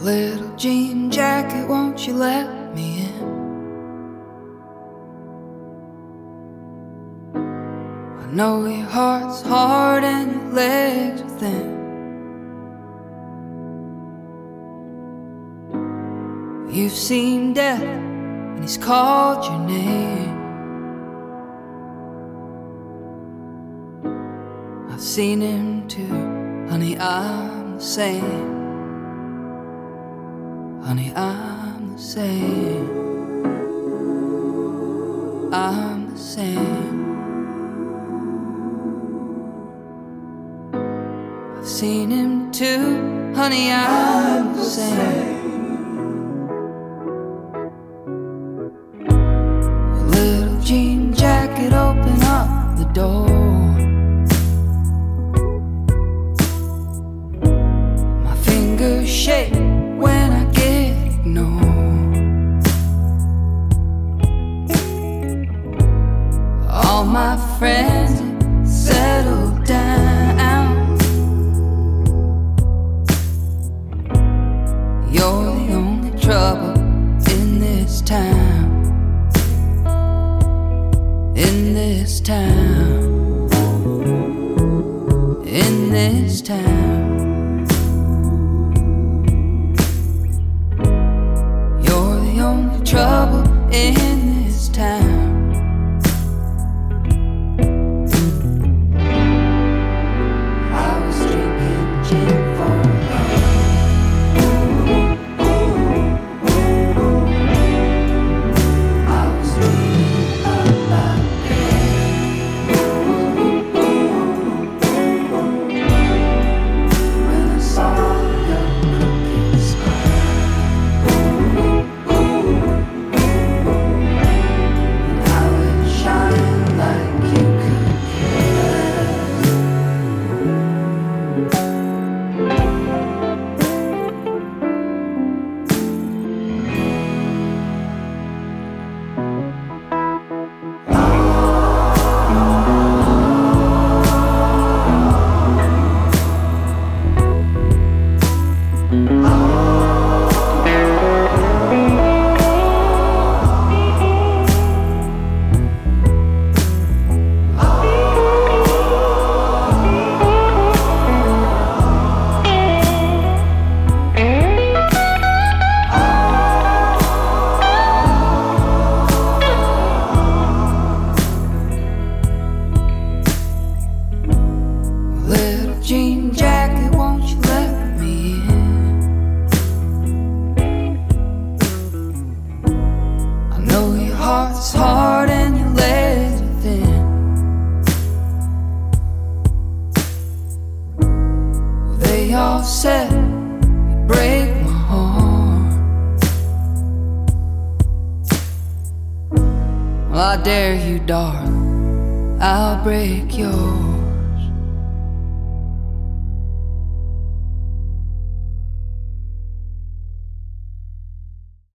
Little jean jacket, won't you let me in? I know your heart's hard and your legs are thin. You've seen death and he's called your name. I've seen him too, honey, I'm the same. Honey, I'm the same. I'm the same. I've seen him too, honey, I'm the same. Little jean jacket, open up the door. My fingers shake when I get ignored. All my friends settle down. You're the only trouble in this town. In this town. In this town. You're the only trouble in this town. I was drinking gin for love. I was dreaming about when I saw your crooked smile. I would shine like you could care. Little jean jacket, won't you let me in? I know your heart's hard and your legs are thin. Well, they all said you'd break my heart. Well, I dare you, darling, I'll break yours.